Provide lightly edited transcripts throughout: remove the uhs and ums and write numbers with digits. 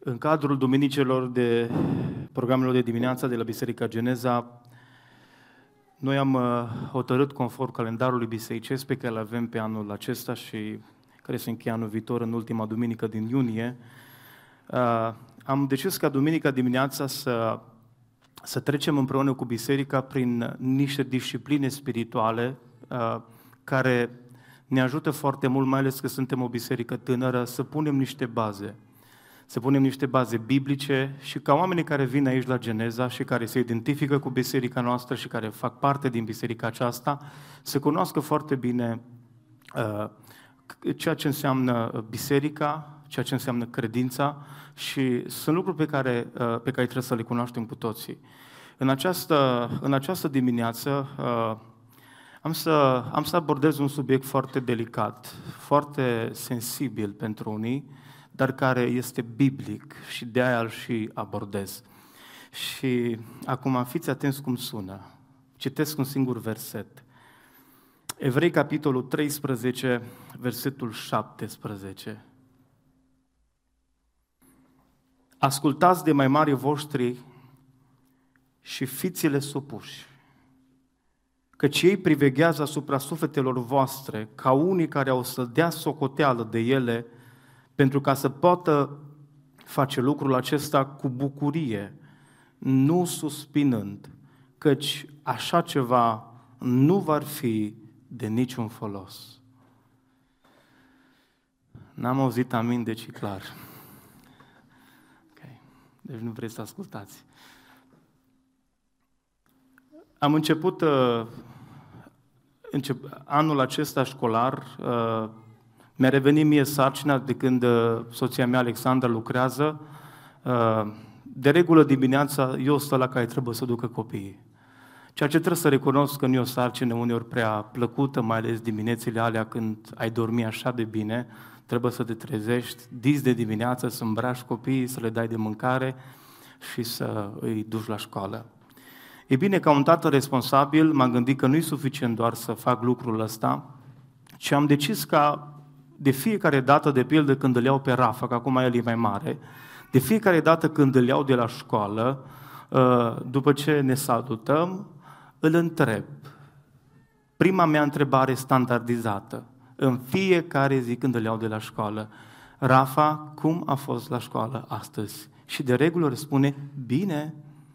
În cadrul duminicelor de programelor de dimineață de la Biserica Geneza, noi am hotărât conform calendarului bisericesc pe care îl avem pe anul acesta și care se încheie anul viitor în ultima duminică din iunie. Am decis ca duminica dimineața să trecem împreună cu biserica prin niște discipline spirituale care ne ajută foarte mult, mai ales că suntem o biserică tânără, să punem niște baze. Să punem niște baze biblice și ca oamenii care vin aici la Geneza și care se identifică cu biserica noastră și care fac parte din biserica aceasta, să cunoască foarte bine ceea ce înseamnă biserica, ceea ce înseamnă credința și sunt lucruri pe care trebuie să le cunoaștem cu toții. În această dimineață am să abordez un subiect foarte delicat, foarte sensibil pentru unii, dar care este biblic și de aia îl și abordez. Și acum fiți atenți cum sună. Citesc un singur verset. Evrei, capitolul 13, versetul 17. Ascultați de mai mari voștri și fiți-le supuși, căci ei priveghează asupra sufletelor voastre, ca unii care au să dea socoteală de ele, pentru ca să poată face lucrul acesta cu bucurie, nu suspinând, căci așa ceva nu va fi de niciun folos. N-am auzit amin, deci e clar. Okay. Deci nu vreți să ascultați. Am început anul acesta școlar, mi-a revenit mie sarcina de când soția mea, Alexandra, lucrează. De regulă dimineața eu sunt ăla care trebuie să ducă copiii. Ceea ce trebuie să recunosc că nu e o sarcină uneori prea plăcută, mai ales diminețile alea când ai dormi așa de bine, trebuie să te trezești dis de dimineață, să îmbraci copiii, să le dai de mâncare și să îi duci la școală. E bine, ca un tată responsabil, m-am gândit că nu e suficient doar să fac lucrul ăsta, ci am decis ca de fiecare dată, de pildă, când îl iau pe Rafa, că acum el e mai mare, de fiecare dată când îl iau de la școală, după ce ne salutăm, îl întreb. Prima mea întrebare standardizată, în fiecare zi când îl iau de la școală, Rafa, cum a fost la școală astăzi? Și de regulă răspunde, bine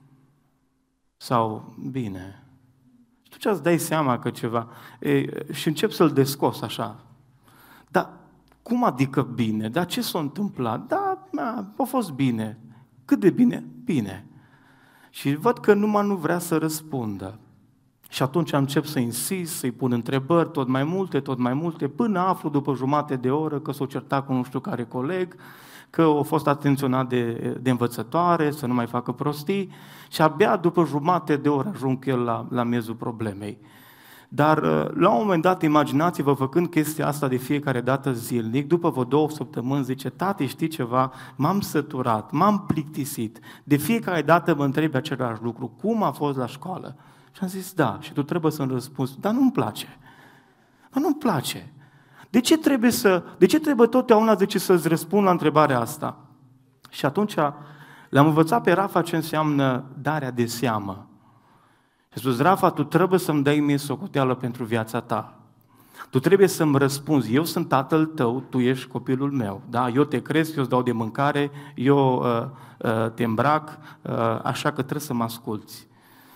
sau bine. Și tu ce-ți dai seama că ceva... și încep să-l descos așa. Dar cum adică bine? Dar ce s-a întâmplat? Da, a fost bine. Cât de bine? Bine. Și văd că numai nu vrea să răspundă. Și atunci încep să insist, să-i pun întrebări tot mai multe, până aflu după jumătate de oră că s-o certat cu nu știu care coleg, că a fost atenționat de învățătoare, să nu mai facă prostii și abia după jumătate de oră ajung el la miezul problemei. Dar la un moment dat, imaginați-vă, făcând chestia asta de fiecare dată zilnic, după vreo 2 săptămâni, zice, tati, știi ceva, m-am săturat, m-am plictisit, de fiecare dată mă întrebi același lucru, cum a fost la școală? Și am zis, da, și tu trebuie să-mi răspunzi, dar nu-mi place. Dar nu-mi place. De ce trebuie totdeauna să-ți răspund la întrebarea asta? Și atunci le-am învățat pe Rafa ce înseamnă darea de seamă. Și spus, Rafa, tu trebuie să-mi dai mie socoteală pentru viața ta. Tu trebuie să-mi răspunzi, eu sunt tatăl tău, tu ești copilul meu. Da? Eu te cresc, eu îți dau de mâncare, eu te îmbrac, așa că trebuie să mă asculți.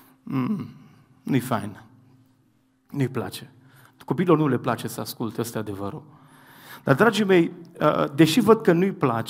Nu-i fain. Nu-i place. Copilul nu le place să asculte, ăsta e adevărul. Dar, dragii mei, deși văd că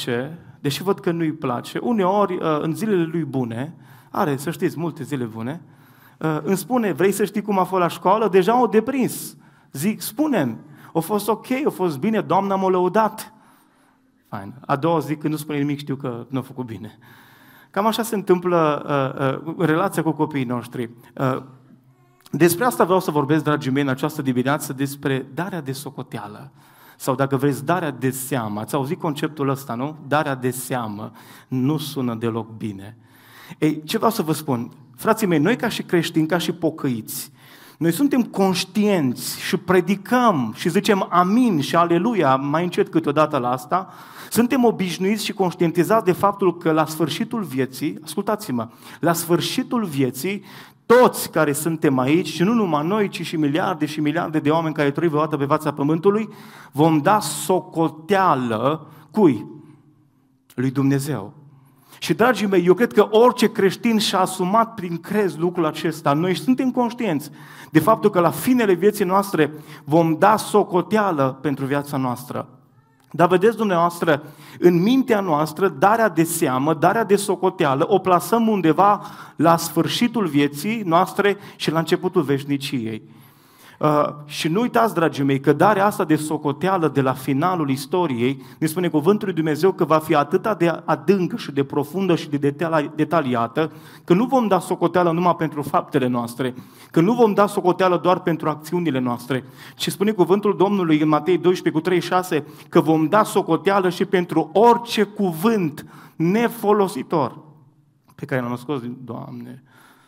nu-i place, uneori, în zilele lui bune, are, să știți, multe zile bune, îmi spune, vrei să știi cum a fost la școală? Deja o deprins. Zic, spune-mi, a fost ok, a fost bine, Doamna m-a lăudat. Fain. A doua zi, când nu spune nimic, știu că nu a făcut bine. Cam așa se întâmplă relația cu copiii noștri. Despre asta vreau să vorbesc, dragii mei, în această dimineață, despre darea de socoteală. Sau dacă vreți, darea de seamă. Ați auzit conceptul ăsta, nu? Darea de seamă nu sună deloc bine. Ei, ce vreau să vă spun? Frații mei, noi ca și creștini, ca și pocăiți, Noi suntem conștienți și predicăm și zicem amin și aleluia mai încet câteodată la asta. Suntem obișnuiți și conștientizați de faptul că la sfârșitul vieții, ascultați-mă, la sfârșitul vieții, toți care suntem aici, și nu numai noi, ci și miliarde și miliarde de oameni care trăiesc vreodată pe fața pământului, vom da socoteală cui? Lui Dumnezeu. Și, dragii mei, eu cred că orice creștin și-a asumat prin crez lucrul acesta. Noi suntem conștienți de faptul că la finele vieții noastre vom da socoteală pentru viața noastră. Dar vedeți dumneavoastră, în mintea noastră, darea de seamă, darea de socoteală, o plasăm undeva la sfârșitul vieții noastre și la începutul veșniciei. Și nu uitați, dragii mei, că darea asta de socoteală de la finalul istoriei, ne spune cuvântul lui Dumnezeu că va fi atât de adâncă și de profundă și de detaliată, că nu vom da socoteală numai pentru faptele noastre, că nu vom da socoteală doar pentru acțiunile noastre, ci spune cuvântul Domnului în Matei 12:36 că vom da socoteală și pentru orice cuvânt nefolositor pe care l-am scos din Doamne.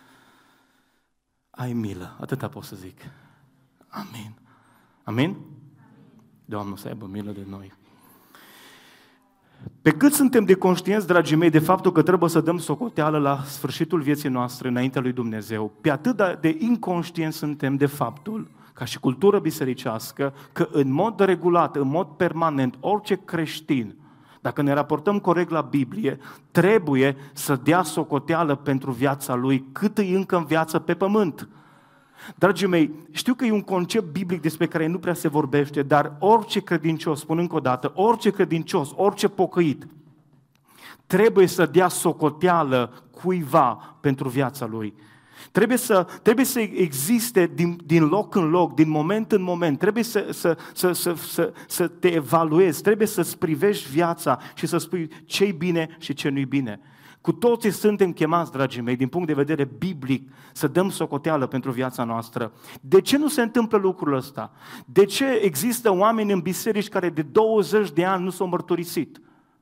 Ai milă, atâta pot să zic. Amin. Amin? Doamne să aibă milă de noi. Pe cât suntem de conștienți, dragii mei, de faptul că trebuie să dăm socoteală la sfârșitul vieții noastre înaintea lui Dumnezeu, pe atât de inconștienți suntem de faptul, ca și cultură bisericească, că în mod regulat, în mod permanent, orice creștin, dacă ne raportăm corect la Biblie, trebuie să dea socoteală pentru viața lui cât e încă în viață pe pământ. Dragii mei, știu că e un concept biblic despre care nu prea se vorbește, dar orice credincios, spun încă o dată, orice credincios, orice pocăit, trebuie să dea socoteală cuiva pentru viața lui. Trebuie să existe din loc în loc, din moment în moment, trebuie să te evaluezi, trebuie să-ți privești viața și să spui ce-i bine și ce nu-i bine. Cu toții suntem chemați, dragii mei, din punct de vedere biblic, să dăm socoteală pentru viața noastră. De ce nu se întâmplă lucrul ăsta? De ce există oameni în biserici care de 20 de ani nu s-au mărturisit?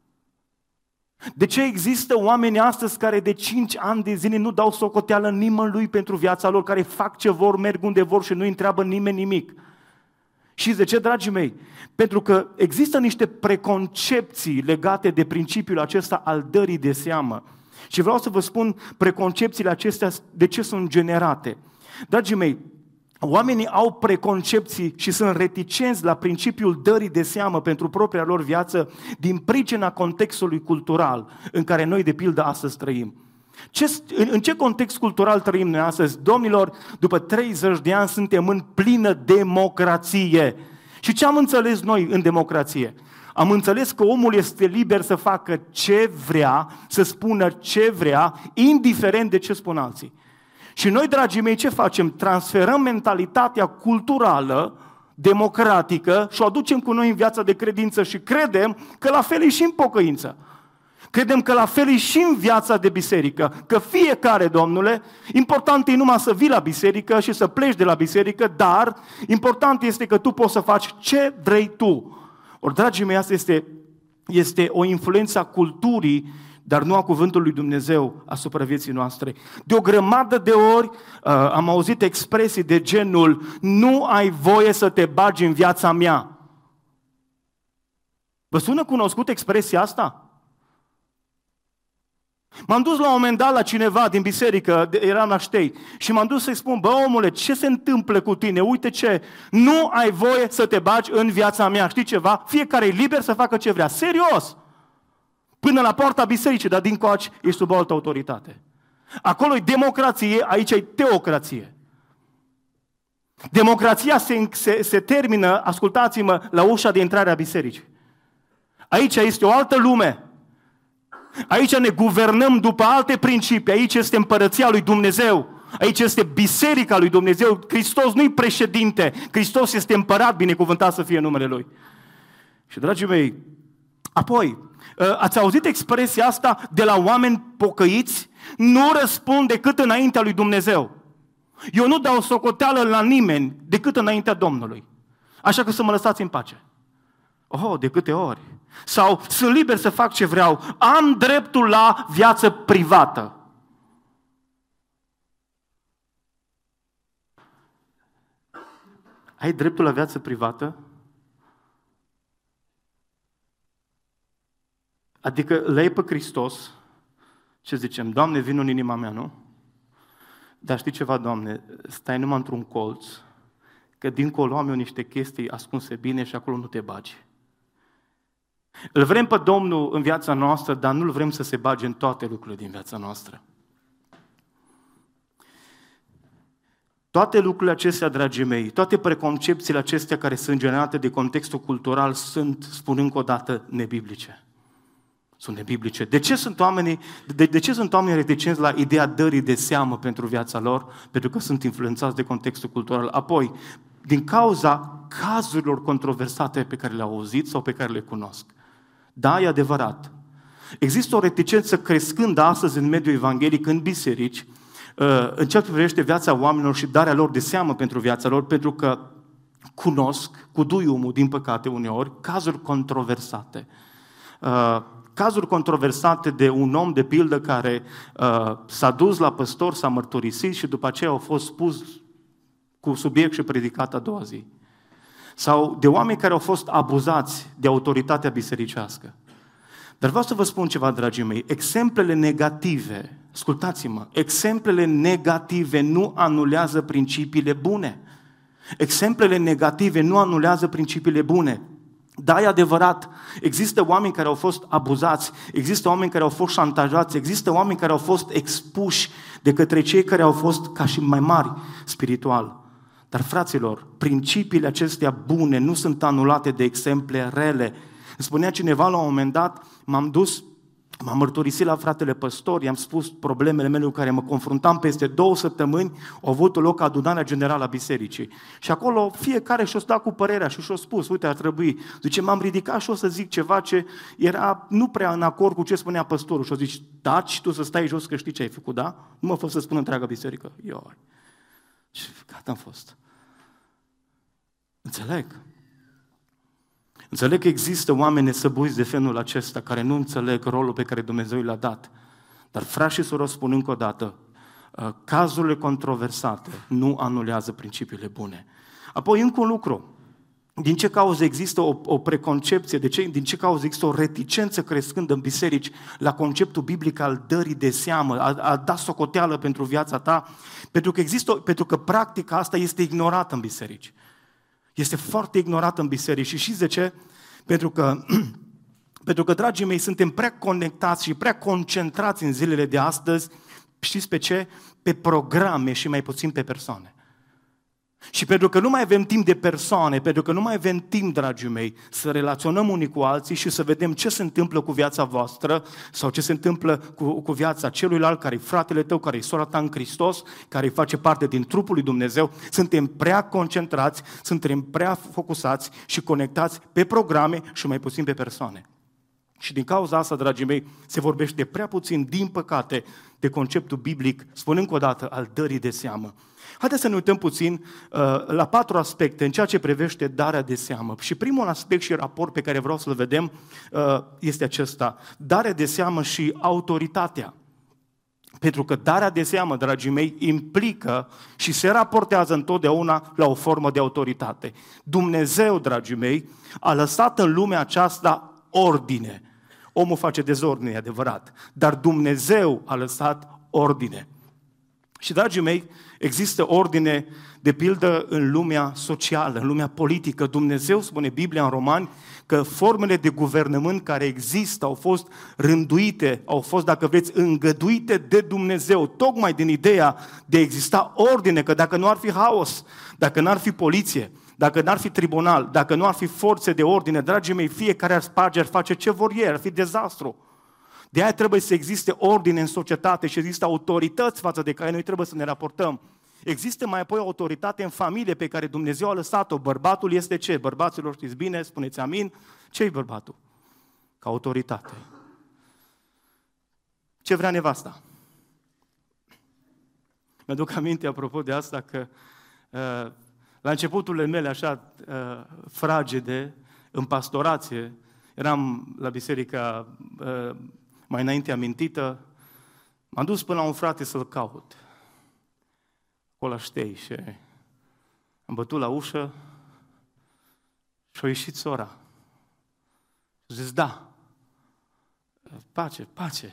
De ce există oameni astăzi care de 5 ani de zile nu dau socoteală nimănui pentru viața lor, care fac ce vor, merg unde vor și nu întreabă nimeni nimic? Și de ce, dragii mei? Pentru că există niște preconcepții legate de principiul acesta al dării de seamă. Și vreau să vă spun preconcepțiile acestea de ce sunt generate. Dragii mei, oamenii au preconcepții și sunt reticenți la principiul dării de seamă pentru propria lor viață din pricina contextului cultural în care noi, de pildă, astăzi trăim. În ce context cultural trăim noi astăzi? Domnilor, după 30 de ani suntem în plină democrație. Și ce am înțeles noi în democrație? Am înțeles că omul este liber să facă ce vrea, să spună ce vrea, indiferent de ce spun alții. Și noi, dragii mei, ce facem? Transferăm mentalitatea culturală, democratică și o aducem cu noi în viața de credință și credem că la fel e și în pocăință. Credem că la fel e și în viața de biserică, că fiecare, Domnule, important e numai să vii la biserică și să pleci de la biserică, dar important este că tu poți să faci ce vrei tu. Ori, dragii mei, asta este o influență a culturii, dar nu a cuvântului lui Dumnezeu asupra vieții noastre. De o grămadă de ori am auzit expresii de genul: nu ai voie să te bagi în viața mea. Vă sună cunoscut expresia asta? M-am dus la un moment dat la cineva din biserică, eram la Ștei, și m-am dus să-i spun: bă, omule, ce se întâmplă cu tine? Uite ce, nu ai voie să te bagi în viața mea. Știi ceva? Fiecare e liber să facă ce vrea. Serios! Până la poarta bisericii, dar dincoace ești sub o altă autoritate. Acolo e democrație, aici e teocrație. Democrația se termină, ascultați-mă, la ușa de intrare a bisericii. Aici este o altă lume. Aici ne guvernăm după alte principii. Aici este împărăția lui Dumnezeu. Aici este biserica lui Dumnezeu. Hristos nu-i președinte. Hristos este împărat, binecuvântat să fie numele Lui. Și, dragii mei, apoi, ați auzit expresia asta de la oameni pocăiți? Nu răspund decât înaintea lui Dumnezeu. Eu nu dau socoteală la nimeni decât înaintea Domnului. Așa că să mă lăsați în pace. Oh, de câte ori? Sau sunt liber să fac ce vreau, am dreptul la viață privată. Ai dreptul la viață privată? Adică le iei pe Hristos și zicem, Doamne, vino în inima mea, nu? Dar știi ceva, Doamne, stai numai într-un colț, că dincolo am eu niște chestii ascunse bine și acolo nu te bagi. Îl vrem pe Domnul în viața noastră, dar nu-L vrem să se bage în toate lucrurile din viața noastră. Toate lucrurile acestea, dragii mei, toate preconcepțiile acestea care sunt generate de contextul cultural sunt, spun încă o dată, nebiblice. Sunt nebiblice. De ce sunt oamenii reticenți la ideea dării de seamă pentru viața lor? Pentru că sunt influențați de contextul cultural. Apoi, din cauza cazurilor controversate pe care le-au auzit sau pe care le cunosc. Da, e adevărat. Există o reticență crescândă astăzi în mediul evanghelic, în biserici, în ceea ce privește viața oamenilor și darea lor de seamă pentru viața lor, pentru că cunosc, cu duiumul, din păcate uneori, cazuri controversate. Cazuri controversate de un om, de pildă, care s-a dus la păstor, s-a mărturisit și după aceea a fost pus cu subiect și predicat a doua zi. Sau de oameni care au fost abuzați de autoritatea bisericească. Dar vreau să vă spun ceva, dragii mei, exemplele negative, ascultați-mă, exemplele negative nu anulează principiile bune. Exemplele negative nu anulează principiile bune. Da, e adevărat, există oameni care au fost abuzați, există oameni care au fost șantajați, există oameni care au fost expuși de către cei care au fost ca și mai mari spiritual. Dar, fraților, principiile acestea bune nu sunt anulate de exemple rele. Îmi spunea cineva la un moment dat, m-am mărturisit la fratele păstor, i-am spus problemele mele cu care mă confruntam peste 2 săptămâni, au avut loc adunarea generală a bisericii. Și acolo fiecare și-o stat cu părerea și și-o spus, uite, ar trebui. Zice, m-am ridicat și o să zic ceva ce era nu prea în acord cu ce spunea păstorul. Și o zici, taci tu să stai jos că știi ce ai făcut, da? Nu mă fă să spun întreaga biserică. Ioi. Și gata am fost. Înțeleg că există oameni nesăbuiți de felul acesta care nu înțeleg rolul pe care Dumnezeu l-a dat. Dar frați și surori, spun încă o dată, cazurile controversate nu anulează principiile bune. Apoi încă un lucru. Din ce cauză există o preconcepție, din ce cauză există o reticență crescândă în biserici la conceptul biblic al dării de seamă, a da socoteală pentru viața ta? Pentru că practica asta este ignorată în biserici. Este foarte ignorată în biserici. Și știți de ce? Pentru că, dragii mei, suntem prea conectați și prea concentrați în zilele de astăzi, știți pe ce? Pe programe și mai puțin pe persoane. Și pentru că nu mai avem timp de persoane, pentru că nu mai avem timp, dragii mei, să relaționăm unii cu alții și să vedem ce se întâmplă cu viața voastră sau ce se întâmplă cu viața celuilalt, care e fratele tău, care e sora ta în Hristos, care face parte din trupul lui Dumnezeu, suntem prea concentrați, suntem prea focusați și conectați pe programe și mai puțin pe persoane. Și din cauza asta, dragii mei, se vorbește prea puțin, din păcate, de conceptul biblic, spun încă o dată, al dării de seamă. Haideți să ne uităm puțin la 4 aspecte în ceea ce privește darea de seamă. Și primul aspect și raport pe care vreau să-l vedem este acesta. Darea de seamă și autoritatea. Pentru că darea de seamă, dragii mei, implică și se raportează întotdeauna la o formă de autoritate. Dumnezeu, dragii mei, a lăsat în lumea aceasta ordine. Omul face dezordine, e adevărat, dar Dumnezeu a lăsat ordine. Și, dragii mei, există ordine, de pildă, în lumea socială, în lumea politică. Dumnezeu, spune Biblia în Romani, că formele de guvernământ care există au fost rânduite, au fost, dacă vreți, îngăduite de Dumnezeu, tocmai din ideea de a exista ordine, că dacă nu ar fi haos, dacă n-ar fi poliție, dacă n-ar fi tribunal, dacă nu ar fi forțe de ordine, dragii mei, fiecare ar sparge, ar face ce vor ei, ar fi dezastru. De aia trebuie să existe ordine în societate și există autorități față de care noi trebuie să ne raportăm. Există mai apoi o autoritate în familie pe care Dumnezeu a lăsat-o. Bărbatul este ce? Bărbaților, știți bine, spuneți amin. Ce-i bărbatul? Ca autoritate. Ce vrea nevasta? Mi-aduc aminte, apropo de asta, că la începuturile mele, așa, fragede, în pastorație, eram la biserica mai înainte amintită, m-am dus până la un frate să-l caut. Acolo Ștei și am bătut la ușă Și-a ieșit sora. Și zis, da, pace, pace.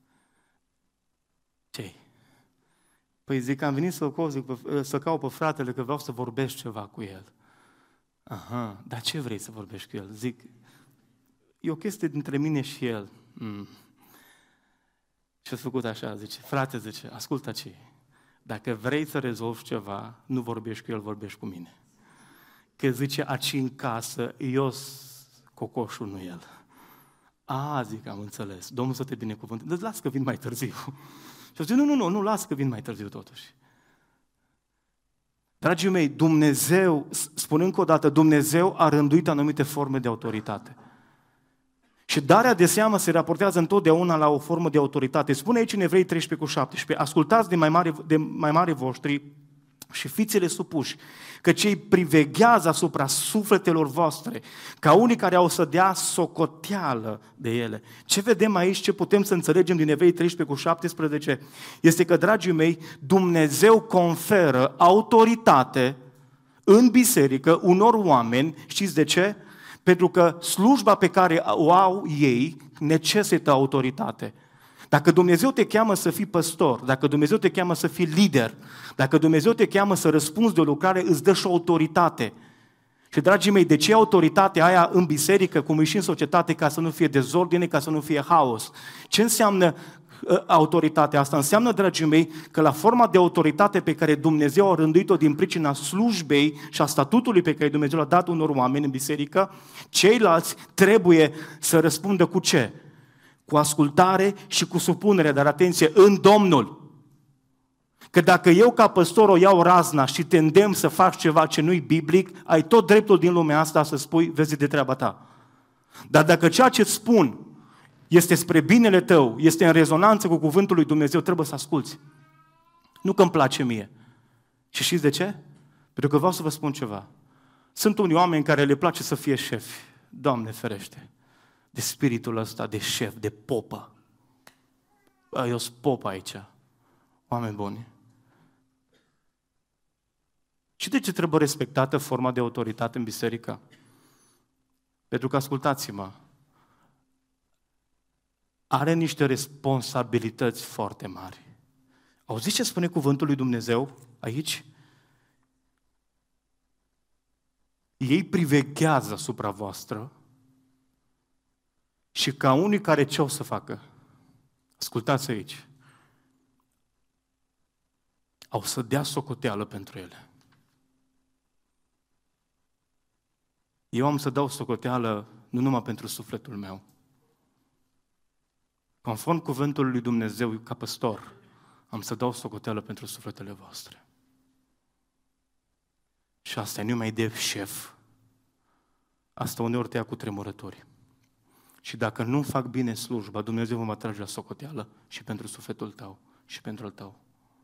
Ce-i? Păi zic, am venit să caut pe fratele că vreau să vorbesc ceva cu el. Aha, dar ce vrei să vorbești cu el? Zic, e o chestie dintre mine și el. Și a făcut așa, zice, frate, zice, ascultă ce, dacă vrei să rezolvi ceva, nu vorbești cu el, vorbești cu mine. Că zice, aici în casă, eu cocoșul, nu el. A, zic, am înțeles, Domnul să te binecuvânteze, deci las că vin mai târziu. Și zice, nu, las că vin mai târziu totuși. Dragii mei, Dumnezeu, spun încă o dată, Dumnezeu a rânduit anumite forme de autoritate. Și darea de seamă se raportează întotdeauna la o formă de autoritate. Spune aici în Evrei 13:17, ascultați de mai mari voștri și fiți-le supuși, că cei priveghează asupra sufletelor voastre, ca unii care au să dea socoteală de ele. Ce vedem aici, ce putem să înțelegem din Evrei 13:17, este că, dragii mei, Dumnezeu conferă autoritate în biserică unor oameni, știți de ce? Pentru că slujba pe care o au ei necesită autoritate. Dacă Dumnezeu te cheamă să fii păstor, dacă Dumnezeu te cheamă să fii lider, dacă Dumnezeu te cheamă să răspunzi de o lucrare, îți dă și o autoritate. Și, dragii mei, de ce autoritatea aia în biserică, cum e și în societate, ca să nu fie dezordine, ca să nu fie haos? Ce înseamnă autoritatea asta? Înseamnă, dragii mei, că la forma de autoritate pe care Dumnezeu a rânduit-o din pricina slujbei și a statutului pe care Dumnezeu l-a dat unor oameni în biserică, ceilalți trebuie să răspundă cu ce? Cu ascultare și cu supunere, dar atenție, în Domnul. Că dacă eu ca păstor o iau razna și te îndemn să faci ceva ce nu-i biblic, ai tot dreptul din lumea asta să spui, vezi de treaba ta. Dar dacă ceea ce îți spun este spre binele tău, este în rezonanță cu cuvântul lui Dumnezeu, trebuie să asculți. Nu că îmi place mie. Și știți de ce? Pentru că vreau să vă spun ceva. Sunt unii oameni care le place să fie șefi. Doamne ferește de spiritul ăsta de șef, de popă. Eu sunt popă aici. Oameni buni. Și de ce trebuie respectată forma de autoritate în biserică? Pentru că, ascultați-mă, are niște responsabilități foarte mari. Auziți ce spune cuvântul lui Dumnezeu aici? Ei priveghează asupra voastră și ca unii care ce o să facă? Ascultați aici. Au să dea socoteală pentru ele. Eu am să dau socoteală nu numai pentru sufletul meu. Conform cuvântului lui Dumnezeu, ca păstor, am să dau socoteală pentru sufletele voastre. Și asta e numai de șef. Asta uneori te ia cu tremurători. Și dacă nu fac bine slujba, Dumnezeu mă trage la socoteală și pentru sufletul tău și pentru al tău.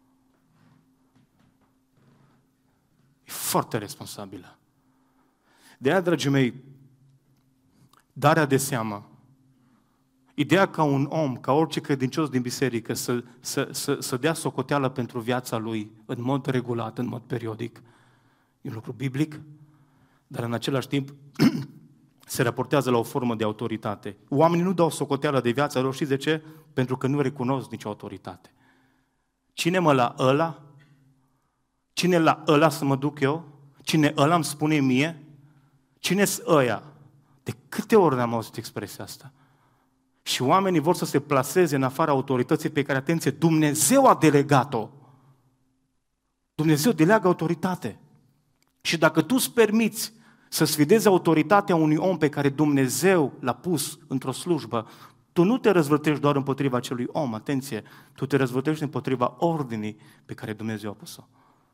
E foarte responsabilă. De aia, dragii mei, darea de seamă, ideea ca un om, ca orice credincios din biserică să dea socoteală pentru viața lui în mod regulat, în mod periodic, e un lucru biblic, dar în același timp se raportează la o formă de autoritate. Oamenii nu dau socoteală de viața lor, știți de ce? Pentru că nu recunosc nicio autoritate. Cine mă la ăla? Cine la ăla să mă duc eu? Cine ăla îmi spune mie? Cine-s ăia? De câte ori am auzit expresia asta? Și oamenii vor să se plaseze în afara autorității pe care, atenție, Dumnezeu a delegat-o. Dumnezeu deleagă autoritate. Și dacă tu îți permiți să sfidezi autoritatea unui om pe care Dumnezeu l-a pus într-o slujbă, tu nu te răzvrătești doar împotriva acelui om, atenție, tu te răzvrătești împotriva ordinii pe care Dumnezeu a pus-o.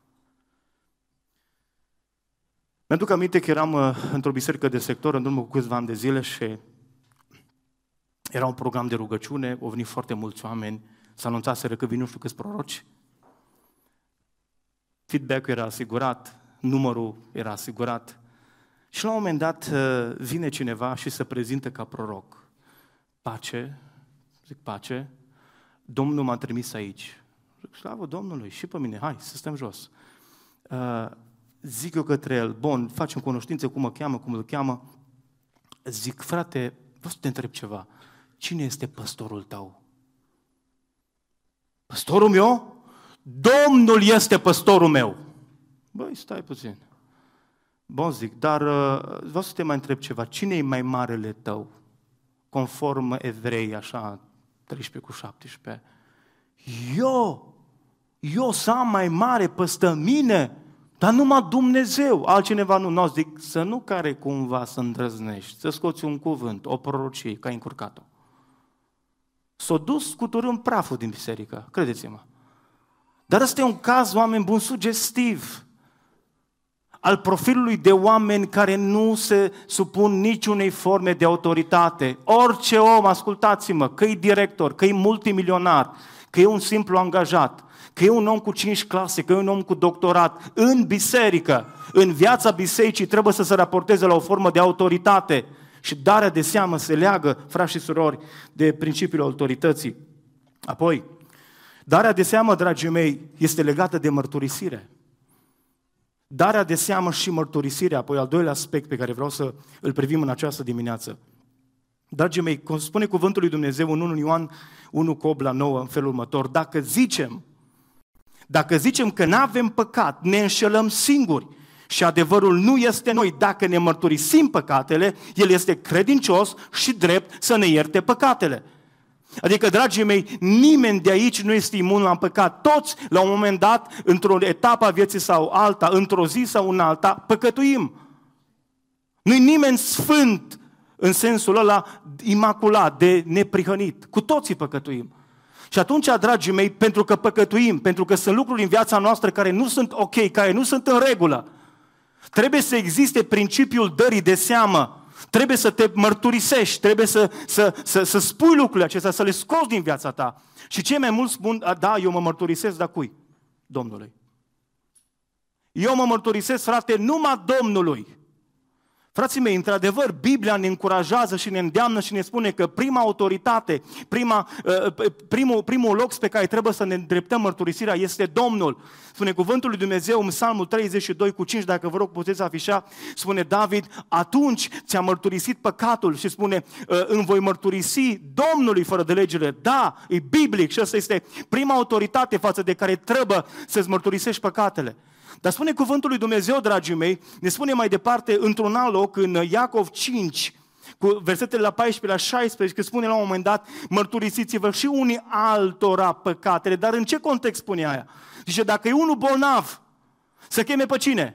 Mi-aduc aminte că eram într-o biserică de sector în urmă cu câțiva ani de zile și era un program de rugăciune, au venit foarte mulți oameni, s-a anunțaseră că vin nu știu câți proroci. Feedback-ul era asigurat, numărul era asigurat. Și la un moment dat vine cineva și se prezintă ca proroc. Pace, zic pace, Domnul m-a trimis aici. Zic, slavă Domnului, și pe mine, hai să stăm jos. zic eu către el, bun, facem cunoștințe, cum mă cheamă, cum îl cheamă. Zic, frate, vreau să te întreb ceva. Cine este păstorul tău? Păstorul meu? Domnul este păstorul meu. Băi, stai puțin. Bun, zic, dar vreau să te mai întreb ceva. Cine e mai marele tău? Conform Evrei, așa, 13:17. Eu să am mai mare păstă mine, dar numai Dumnezeu, altcineva nu. Zic, să nu care cumva să îndrăznești, să scoți un cuvânt, o prorocie, că ai încurcat-o. S-a dus scuturând praful din biserică, credeți-mă. Dar ăsta e un caz, oameni buni, sugestiv al profilului de oameni care nu se supun niciunei forme de autoritate. Orice om, ascultați-mă, că e director, că e multimilionar, că e un simplu angajat, că e un om cu 5 clase, că e un om cu doctorat, în biserică, în viața bisericii trebuie să se raporteze la o formă de autoritate și darea de seamă se leagă, frați și surori, de principiul autorității. Apoi, darea de seamă, dragii mei, este legată de mărturisire. Darea de seamă și mărturisirea, apoi al doilea aspect pe care vreau să îl privim în această dimineață. Dragii mei, cum spune cuvântul lui Dumnezeu în 1 Ioan 1:8-9 în felul următor, dacă zicem că n-avem păcat, ne înșelăm singuri și adevărul nu este noi. Dacă ne mărturisim păcatele, El este credincios și drept să ne ierte păcatele. Adică, dragii mei, nimeni de aici nu este imun la păcat. Toți, la un moment dat, într-o etapă a vieții sau alta, într-o zi sau în alta, păcătuim. Nu-i nimeni sfânt în sensul ăla imaculat, de neprihănit. Cu toții păcătuim. Și atunci, dragii mei, pentru că păcătuim, pentru că sunt lucruri în viața noastră care nu sunt ok, care nu sunt în regulă, trebuie să existe principiul dării de seamă. Trebuie să te mărturisești, trebuie să spui lucrurile acestea, să le scoți din viața ta. Și cei mai mulți spun, da, eu mă mărturisesc, dar cui? Domnului. Eu mă mărturisesc, frate, numai Domnului. Frații mei, într-adevăr, Biblia ne încurajează și ne îndeamnă și ne spune că prima autoritate, primul loc pe care trebuie să ne îndreptăm mărturisirea este Domnul. Spune cuvântul lui Dumnezeu în Psalmul 32:5, dacă vă rog puteți afișa, spune David, atunci ți-a mărturisit păcatul și spune, îmi voi mărturisi Domnului fără de legile. Da, e biblic și asta este prima autoritate față de care trebuie să-ți mărturisești păcatele. Dar spune cuvântul lui Dumnezeu, dragii mei, ne spune mai departe, într-un alt loc, în Iacov 5, cu versetele la 14 la 16, că spune la un moment dat, mărturisiți-vă și unii altora păcatele. Dar în ce context spune aia? Zice, dacă e unul bolnav, să cheme pe cine?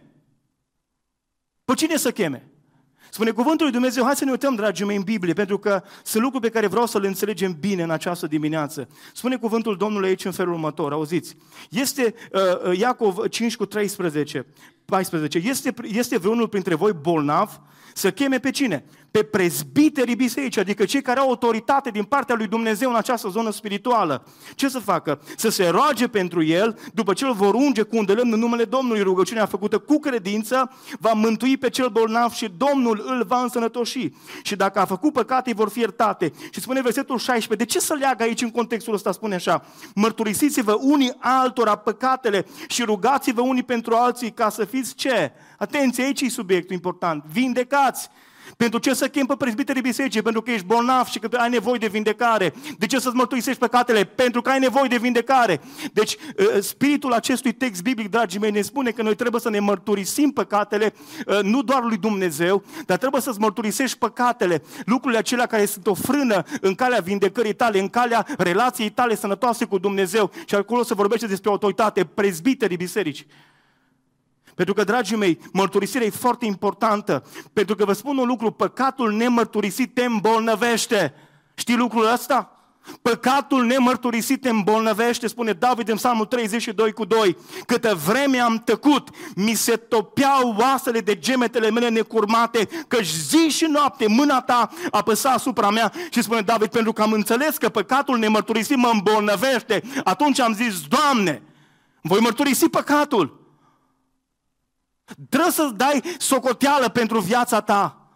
Pe cine să cheme? Spune cuvântul lui Dumnezeu, hai să ne uităm, dragii mei, în Biblie, pentru că sunt lucruri pe care vreau să le înțelegem bine în această dimineață. Spune cuvântul Domnului aici în felul următor, auziți. Este Iacov 5:13, 14. Este vreunul printre voi bolnav? Să cheme pe cine? Pe prezbiterii bisericii, adică cei care au autoritate din partea lui Dumnezeu în această zonă spirituală. Ce să facă? Să se roage pentru el, după ce îl vor unge cu un de lemn în numele Domnului, rugăciunea făcută cu credință, va mântui pe cel bolnav și Domnul îl va însănătoși. Și dacă a făcut păcate, vor fi iertate. Și spune versetul 16, de ce să leagă aici în contextul ăsta? Spune așa, mărturisiți-vă unii altora păcatele și rugați-vă unii pentru alții ca să fiți ce? Atenție, aici e subiectul important, vindecați. Pentru ce să chem pe prezbiterii bisericii? Pentru că ești bolnav și că ai nevoie de vindecare. De ce să-ți mărturisești păcatele? Pentru că ai nevoie de vindecare. Deci, spiritul acestui text biblic, dragii mei, ne spune că noi trebuie să ne mărturisim păcatele, nu doar lui Dumnezeu, dar trebuie să-ți mărturisești păcatele, lucrurile acelea care sunt o frână în calea vindecării tale, în calea relației tale sănătoase cu Dumnezeu. Și acolo se vorbește despre autoritate, prezbiterii bisericii. Pentru că, dragii mei, mărturisirea e foarte importantă. Pentru că vă spun un lucru, păcatul nemărturisit te îmbolnăvește. Știi lucrul ăsta? Păcatul nemărturisit te îmbolnăvește, spune David în Psalmul 32:2. Câtă vreme am tăcut, mi se topeau oasele de gemetele mele necurmate, căci zi și noapte mâna ta apăsa asupra mea. Și spune David, pentru că am înțeles că păcatul nemărturisit mă îmbolnăvește, atunci am zis, Doamne, voi mărturisi păcatul. Trebuie să dai socoteală pentru viața ta.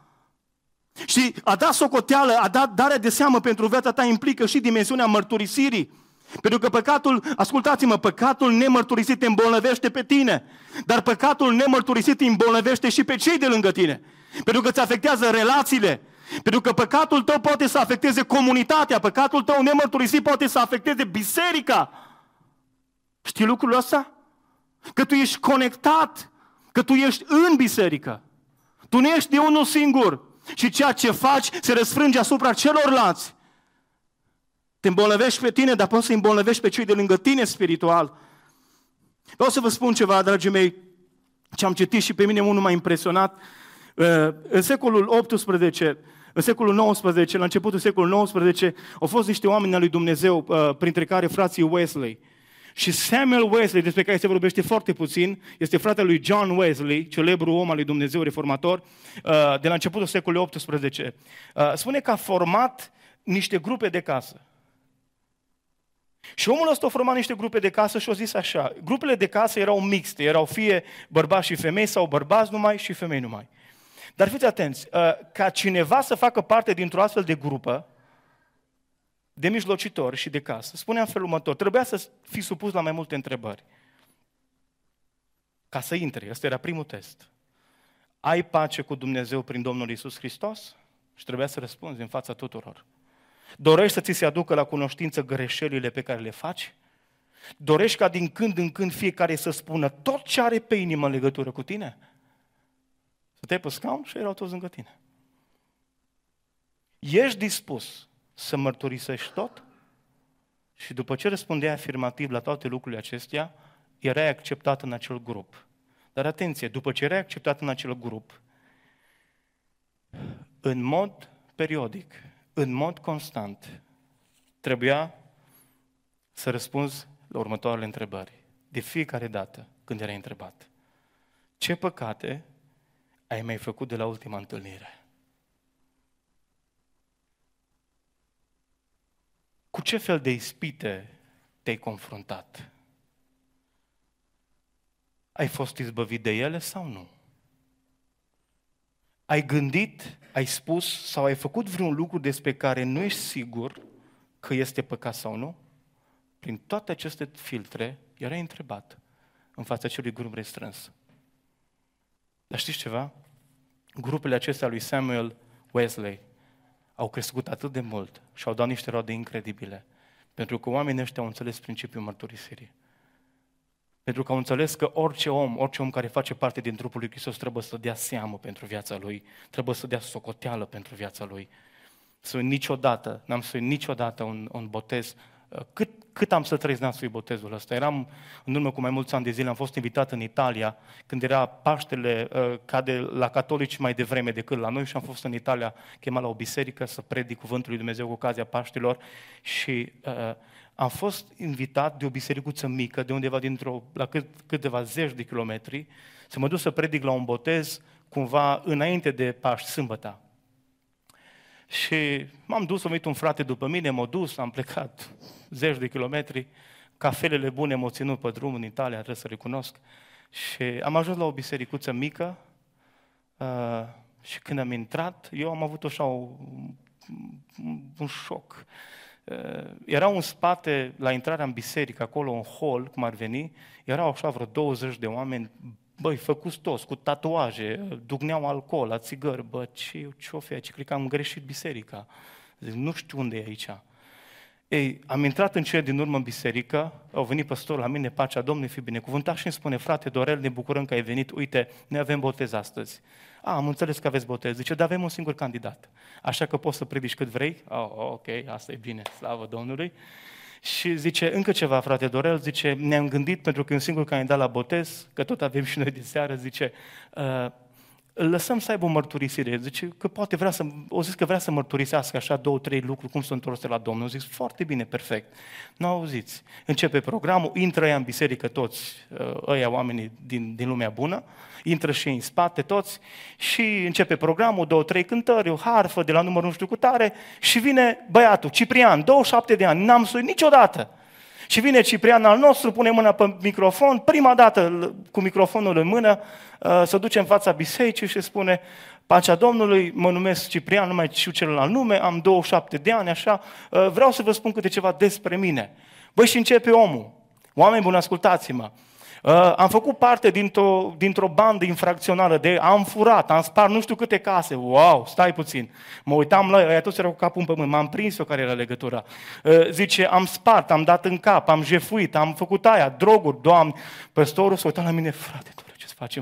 Și a da socoteală, a da darea de seamă pentru viața ta implică și dimensiunea mărturisirii. Pentru că păcatul, ascultați-mă, păcatul nemărturisit te îmbolnăvește pe tine, dar păcatul nemărturisit îi îmbolnăvește și pe cei de lângă tine. Pentru că îți afectează relațiile, pentru că păcatul tău poate să afecteze comunitatea, păcatul tău nemărturisit poate să afecteze biserica. Știi lucrul ăsta? Că tu ești conectat, că tu ești în biserică. Tu nu ești de unul singur și ceea ce faci se răsfrânge asupra celorlalți. Te îmbolnăvești pe tine, dar poți să îmbolnăvești pe cei de lângă tine spiritual. Vreau să vă spun ceva, dragii mei, ce am citit și pe mine unul m-a impresionat. În secolul XVIII, în secolul XIX, la începutul secolului XIX, au fost niște oameni al lui Dumnezeu, printre care frații Wesley. Și Samuel Wesley, despre care se vorbește foarte puțin, este fratele lui John Wesley, celebru om al lui Dumnezeu reformator, de la începutul secolului XVIII. Spune că a format niște grupe de casă. Și omul ăsta a format niște grupe de casă și a zis așa, grupele de casă erau mixte, erau fie bărbați și femei sau bărbați numai și femei numai. Dar fiți atenți, ca cineva să facă parte dintr-o astfel de grupă, de mijlocitori și de casă, spunea în felul următor, trebuia să fii supus la mai multe întrebări. Ca să intri, ăsta era primul test. Ai pace cu Dumnezeu prin Domnul Iisus Hristos? Și trebuia să răspunzi în fața tuturor. Dorești să ți se aducă la cunoștință greșelile pe care le faci? Dorești ca din când în când fiecare să spună tot ce are pe inimă în legătură cu tine? Stăteai pe scaun și erau toți lângă tine. Ești dispus să mărturisești tot? Și după ce răspundeai afirmativ la toate lucrurile acestea, erai acceptat în acel grup. Dar atenție, după ce erai acceptat în acel grup, în mod periodic, în mod constant, trebuia să răspunzi la următoarele întrebări. De fiecare dată când erai întrebat. Ce păcate ai mai făcut de la ultima întâlnire? Cu ce fel de ispite te-ai confruntat? Ai fost izbăvit de ele sau nu? Ai gândit, ai spus sau ai făcut vreun lucru despre care nu ești sigur că este păcat sau nu? Prin toate aceste filtre, erai întrebat în fața acelui grup restrâns. Dar știți ceva? Grupele acestea lui Samuel Wesley au crescut atât de mult și au dat niște roade incredibile. Pentru că oamenii ăștia au înțeles principiul mărturisirii. Pentru că au înțeles că orice om care face parte din trupul lui Hristos trebuie să dea seamă pentru viața lui, trebuie să dea socoteală pentru viața lui. N-am să niciodată un botez. Cât am să trăiesc n-am să fie botezul ăsta? Eram, în urmă cu mai mulți ani de zile, am fost invitat în Italia, când era Paștele, ca de la catolici mai devreme decât la noi, și am fost în Italia, chemat la o biserică să predic cuvântul lui Dumnezeu cu ocazia Paștilor și am fost invitat de o bisericuță mică, de undeva la câteva zeci de kilometri, să mă duc să predic la un botez, cumva înainte de Paști, sâmbătă. Și m-am dus, a venit un frate după mine, m-a dus, am plecat zeci de kilometri, cafelele bune m-au ținut pe drum în Italia, trebuie să recunosc. Și am ajuns la o bisericuță mică și când am intrat, eu am avut așa un șoc. Erau în spate, la intrarea în biserică, acolo, un hol, cum ar veni, erau așa vreo 20 de oameni, băi, făcuți toți, cu tatuaje, ducneau alcool, la țigări, ce-o fi aici? Cred că am greșit biserica. Zic, nu știu unde e aici. Ei, am intrat în cele din urmă în biserică, au venit păstorul la mine, pacea Domnului, fi binecuvântat, și îmi spune, frate Dorel, ne bucurăm că ai venit, uite, noi avem botez astăzi. Am înțeles că aveți botez. Zice, dar avem un singur candidat, așa că poți să predici cât vrei. Ok, asta e bine, slavă Domnului. Și zice, încă ceva, frate Dorel, zice, ne-am gândit, pentru că e un singur candidat la botez, că tot avem și noi de seară, zice, îl lăsăm să aibă o mărturisire. Zice că poate zis că vrea să mărturisească așa 2-3 lucruri, cum s-a întors la Domnul. Zic, foarte bine, perfect. N-auziți. Începe programul, intră ăia în biserică toți, ăia oamenii din lumea bună, intră și în spate toți și începe programul, 2-3 cântări, o harfă de la numărul nu știu cu tare și vine băiatul, Ciprian, 27 de ani, n-am suit niciodată. Și vine Ciprian al nostru, pune mâna pe microfon, prima dată cu microfonul în mână, se duce în fața bisericii și spune, Pacea Domnului, mă numesc Ciprian, nu mai știu celălalt nume, am 27 de ani, așa, vreau să vă spun câte ceva despre mine. Băi, și începe omul. Oameni buni, ascultați-mă. Am făcut parte dintr-o bandă infracțională am furat, am spart nu știu câte case. Wow, stai puțin. Mă uitam la ea, toți erau cu capul în pământ, m-am prins eu care era legătura. Zice, am spart, am dat în cap, am jefuit, am făcut aia, droguri, Doamne. Păstorul s-a uitat la mine, frate, ce-ți facem?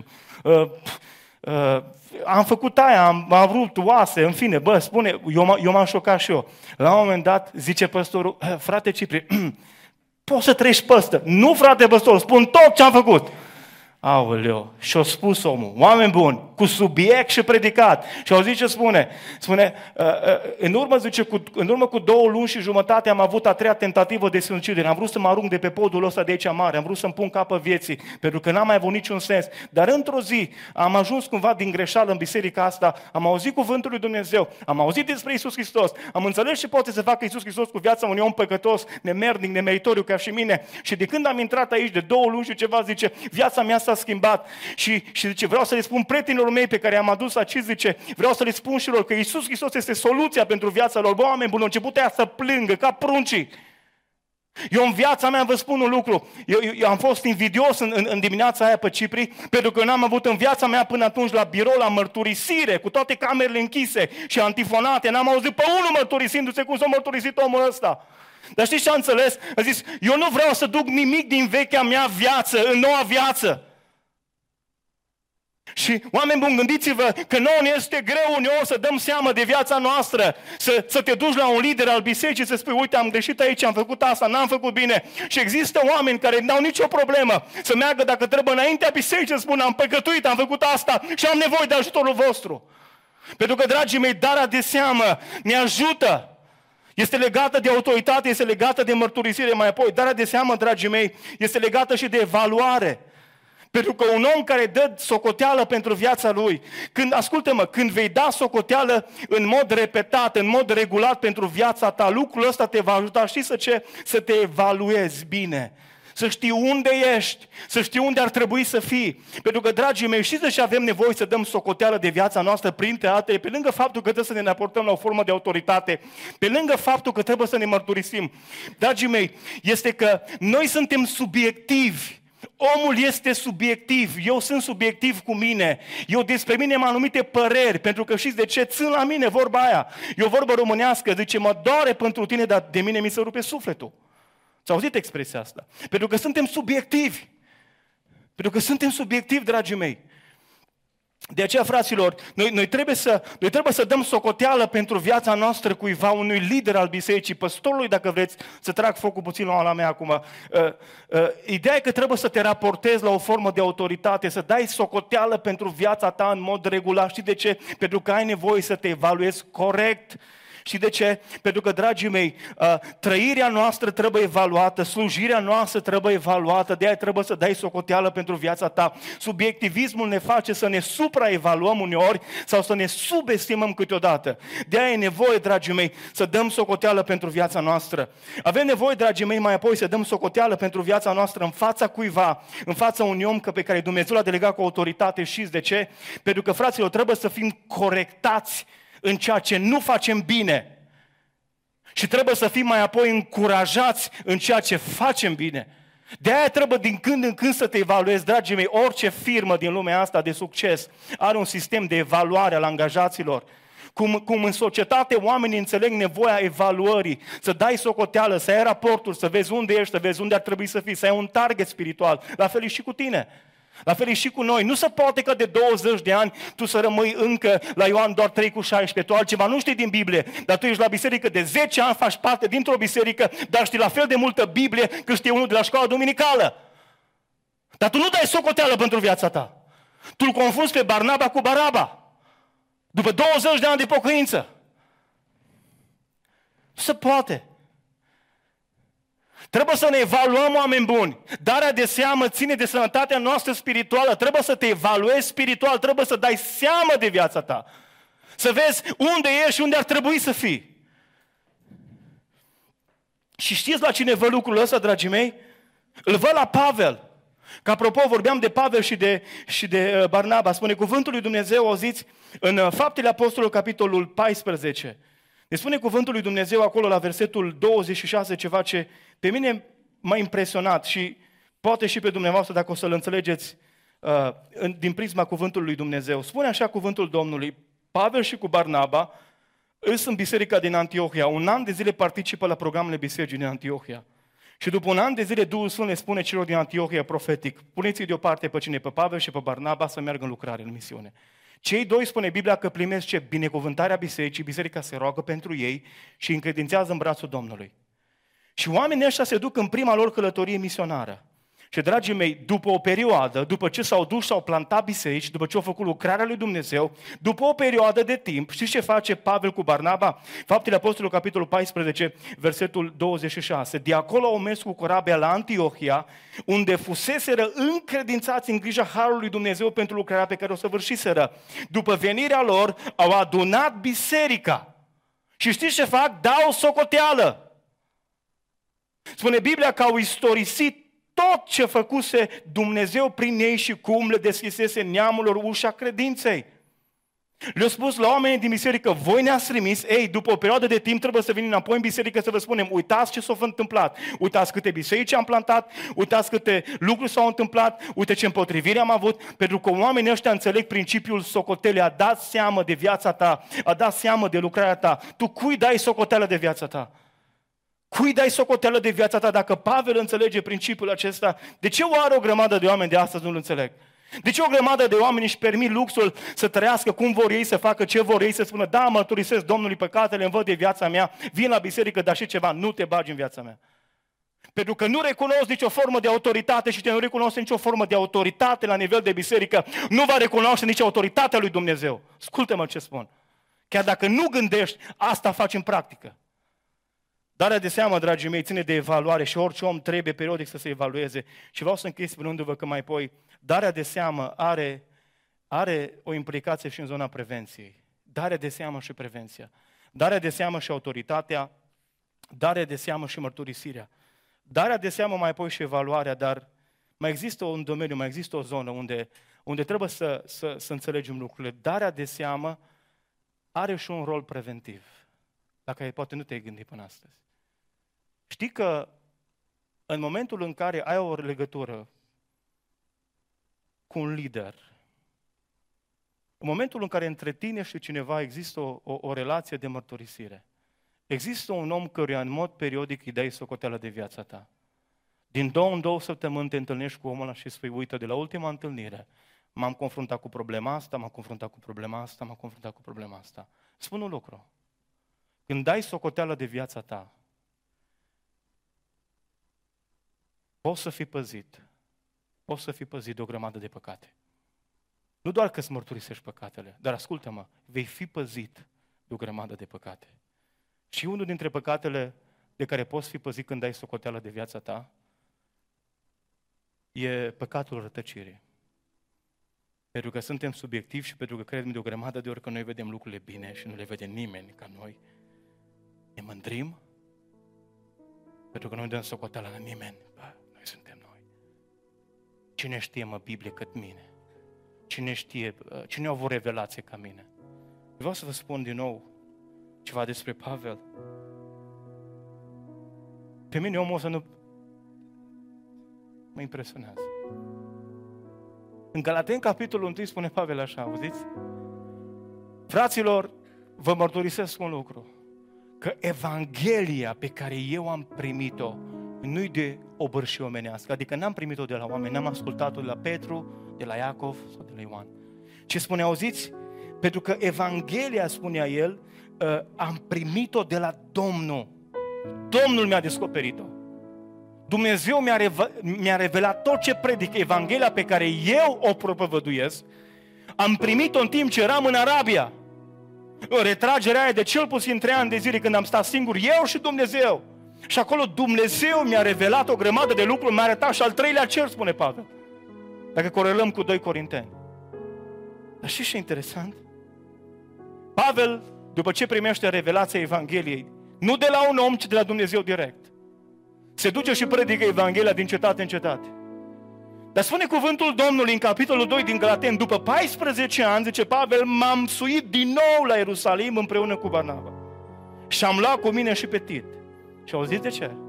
Am făcut aia, am rupt oase, în fine, spune, eu m-am șocat și eu. La un moment dat, zice păstorul, frate Cipri, poți să treci pe ăsta. Nu, frate păstor, spun tot ce am făcut. Aoleu, și-a spus omul, oameni buni, cu subiect și predicat. Și au zis ce spune. Spune, în urmă cu 2 luni și jumătate am avut a 3-a tentativă de sinucidere. Am vrut să mă arunc de pe podul ăsta de aici mare, am vrut să-mi pun capăt vieții, pentru că n-am mai avut niciun sens. Dar într-o zi am ajuns cumva din greșeală în biserica asta, am auzit cuvântul lui Dumnezeu, am auzit despre Iisus Hristos, am înțeles ce poate să facă Iisus Hristos cu viața unui om păcătos, nemernic, nemeritoriu ca și mine. Și de când am intrat aici de 2 luni și ceva, zice, viața mea s-a schimbat și zice, vreau să le spun prietenilor mei pe care i-am adus aici, zice, vreau să le spun și lor că Iisus Hristos este soluția pentru viața lor. Bă, oameni buni, au început aia să plângă ca pruncii. Eu în viața mea vă spun un lucru, eu am fost invidios în dimineața aia pe Cipri, pentru că n-am avut în viața mea până atunci la birou, la mărturisire, cu toate camerele închise și antifonate, n-am auzit pe unul mărturisindu-se cum s-a mărturisit omul ăsta. Dar știți ce a înțeles? A zis, eu nu vreau să duc nimic din vechea mea viață în noua viață. Și, oameni buni, gândiți-vă că nouă ne este greu uneori să dăm seama de viața noastră, să te duci la un lider al bisericii și să spui, uite, am greșit aici, am făcut asta, n-am făcut bine. Și există oameni care n-au nicio problemă să meargă dacă trebuie înaintea bisericii să spună, am păcătuit, am făcut asta și am nevoie de ajutorul vostru. Pentru că, dragii mei, darea de seamă ne ajută. Este legată de autoritate, este legată de mărturisire mai apoi. Darea de seamă, dragii mei, este legată și de evaluare. Pentru că un om care dă socoteală pentru viața lui, ascultă-mă, când vei da socoteală în mod repetat, în mod regulat pentru viața ta, lucrul ăsta te va ajuta, știi să te evaluezi bine. Să știi unde ești, să știi unde ar trebui să fii. Pentru că, dragii mei, știți de ce avem nevoie să dăm socoteală de viața noastră printre altele, pe lângă faptul că trebuie să ne raportăm la o formă de autoritate, pe lângă faptul că trebuie să ne mărturisim. Dragii mei, este că noi suntem subiectivi. Omul este subiectiv, eu sunt subiectiv cu mine, eu despre mine am anumite păreri, pentru că știți de ce? Țin la mine vorba aia. E o vorbă românească, zice, mă doare pentru tine, dar de mine mi se rupe sufletul. Ți-au auzit expresia asta? Pentru că suntem subiectivi. Pentru că suntem subiectivi, dragii mei. De aceea, fraților, noi trebuie să dăm socoteală pentru viața noastră cuiva, unui lider al bisericii, păstorului, dacă vreți, să trag focul puțin la mea acum. Ideea e că trebuie să te raportezi la o formă de autoritate, să dai socoteală pentru viața ta în mod regulat. Știi de ce? Pentru că ai nevoie să te evaluezi corect. Și de ce? Pentru că, dragii mei, trăirea noastră trebuie evaluată, slujirea noastră trebuie evaluată, de aia trebuie să dai socoteală pentru viața ta. Subiectivismul ne face să ne supraevaluăm uneori sau să ne subestimăm câteodată. De aia e nevoie, dragii mei, să dăm socoteală pentru viața noastră. Avem nevoie, dragii mei, mai apoi să dăm socoteală pentru viața noastră în fața cuiva, în fața unui om pe care Dumnezeu l-a delegat cu autoritate. Știți de ce? Pentru că, fraților, trebuie să fim corectați în ceea ce nu facem bine. Și trebuie să fim mai apoi încurajați în ceea ce facem bine. De aia trebuie din când în când să te evaluezi, dragii mei. Orice firmă din lumea asta de succes are un sistem de evaluare al angajaților. Cum în societate oamenii înțeleg nevoia evaluării, să dai socoteală, să ai raportul, să vezi unde ești, să vezi unde ar trebui să fii, să ai un target spiritual. La fel e și cu tine. La fel e și cu noi. Nu se poate că de 20 de ani tu să rămâi încă la Ioan doar 3:16. Tu altceva nu știi din Biblie, dar tu ești la biserică de 10 ani, faci parte dintr-o biserică, dar știi la fel de multă Biblie cât știe unul de la școala duminicală. Dar tu nu dai socoteală pentru viața ta. Tu îl confunzi pe Barnaba cu Baraba. După 20 de ani de pocăință. Nu se poate. Trebuie să ne evaluăm, oameni buni. Darea de seamă ține de sănătatea noastră spirituală. Trebuie să te evaluezi spiritual, trebuie să dai seamă de viața ta. Să vezi unde ești și unde ar trebui să fii. Și știți la cine văd lucrul ăsta, dragii mei? Îl văd la Pavel. Că apropo, vorbeam de Pavel și de Barnaba. Spune cuvântul lui Dumnezeu, auziți, în Faptele Apostolilor, capitolul 14. Ne spune cuvântul lui Dumnezeu acolo la versetul 26 ceva ce pe mine m-a impresionat și poate și pe dumneavoastră dacă o să-l înțelegeți din prisma cuvântului lui Dumnezeu. Spune așa cuvântul Domnului: Pavel și cu Barnaba îs în biserica din Antiohia. Un an de zile participă la programele bisericii din Antiohia. Și după un an de zile Duhul Sfânt le spune celor din Antiohia profetic: puneți-i deoparte pe cine? Pe Pavel și pe Barnaba să meargă în lucrare, în misiune. Cei doi, spune Biblia, că primesc ce? Binecuvântarea bisericii, biserica se roagă pentru ei și încredințează în brațul Domnului. Și oamenii ăștia se duc în prima lor călătorie misionară. Și, dragii mei, după o perioadă, după ce s-au dus și au plantat biserici, după ce au făcut lucrarea lui Dumnezeu, după o perioadă de timp, știți ce face Pavel cu Barnaba? Faptele Apostolilor, capitolul 14, versetul 26. De acolo au mers cu corabia la Antiohia, unde fuseseră încredințați în grija harului lui Dumnezeu pentru lucrarea pe care o săvârșiseră. După venirea lor, au adunat biserica. Și știți ce fac? Dau socoteală. Spune Biblia că au istorisit tot ce făcuse Dumnezeu prin ei și cum le deschisese neamurilor ușa credinței. Le-au spus la oamenii din biserică: voi ne-ați trimis, după o perioadă de timp trebuie să venim înapoi în biserică să vă spunem: uitați ce s-a întâmplat, uitați câte biserici am plantat, uitați câte lucruri s-au întâmplat, uite ce împotrivire am avut, pentru că oamenii ăștia înțeleg principiul socotelei, a dat seamă de viața ta, a dat seamă de lucrarea ta. Tu cui dai socoteală de viața ta? Cui dai socoteală de viața ta? Dacă Pavel înțelege principiul acesta, de ce oare o grămadă de oameni de astăzi nu-l înțeleg? De ce o grămadă de oameni își permit luxul să trăiască cum vor ei, să facă ce vor ei, să spună: da, mărturisesc Domnului păcatele, îmi văd de viața mea, vin la biserică, dar și ceva, nu te bagi în viața mea. Pentru că nu recunosc nicio formă de autoritate și nu recunosc nicio formă de autoritate la nivel de biserică, nu va recunoaște nici autoritatea lui Dumnezeu. Ascultă-mă ce spun. Chiar dacă nu gândești, asta faci în practică. Darea de seamă, dragii mei, ține de evaluare și orice om trebuie periodic să se evalueze. Și vreau să închei spunându-vă că mai apoi, darea de seamă are o implicație și în zona prevenției. Darea de seamă și prevenția. Darea de seamă și autoritatea, darea de seamă și mărturisirea. Darea de seamă mai apoi și evaluarea, dar mai există un domeniu, mai există o zonă unde trebuie să înțelegem lucrurile. Darea de seamă are și un rol preventiv, la care poate nu te-ai gândit până astăzi. Știi că în momentul în care ai o legătură cu un lider, în momentul în care între tine și cineva există o relație de mărturisire, există un om căruia în mod periodic îi dai socoteală de viața ta. Din 2 în 2 săptămâni te întâlnești cu omul ăla și spui: uite, de la ultima întâlnire m-am confruntat cu problema asta, m-am confruntat cu problema asta, m-am confruntat cu problema asta. Spun un lucru. Când dai socoteală de viața ta, poți să fii păzit. Poți să fii păzit de o grămadă de păcate. Nu doar că îți mărturisești păcatele, dar ascultă-mă, vei fi păzit de o grămadă de păcate. Și unul dintre păcatele de care poți fi păzit când dai socoteală de viața ta e păcatul rătăcirii. Pentru că suntem subiectivi și pentru că credem de o grămadă de ori că noi vedem lucrurile bine și nu le vede nimeni ca noi. Ne mândrim pentru că noi nu dăm socoteală la nimeni. Bă, noi suntem noi. Cine știe, Biblie cât mine? Cine știe, cine a avut revelație ca mine? Vreau să vă spun din nou ceva despre Pavel. Pe mine omul ăsta nu mă impresionează. În Galateni, capitolul 1, spune Pavel așa, auziți? Fraților, vă mărturisesc un lucru. Că Evanghelia pe care eu am primit-o nu-i de obârșie omenească, adică n-am primit-o de la oameni, n-am ascultat-o de la Petru, de la Iacov sau de la Ioan. Ce spune, auziți? Pentru că Evanghelia, spunea el, am primit-o de la Domnul. Domnul mi-a descoperit-o. Dumnezeu mi-a revelat tot ce predic, Evanghelia pe care eu o propovăduiesc. Am primit-o în timp ce eram în Arabia. În retragerea aia de cel puțin 3 ani de zile când am stat singur, eu și Dumnezeu. Și acolo Dumnezeu mi-a revelat o grămadă de lucruri, mi-a arătat și al 3-lea cer, spune Pavel. Dacă corelăm cu 2 Corinteni. Dar știți ce interesant? Pavel, după ce primește revelația Evangheliei, nu de la un om, ci de la Dumnezeu direct, se duce și predică Evanghelia din cetate în cetate. Dar spune cuvântul Domnului în capitolul 2 din Galateni, după 14 ani, zice Pavel, m-am suit din nou la Ierusalim împreună cu Barnaba. Și am luat cu mine și pe Tit. Și auziți de ce?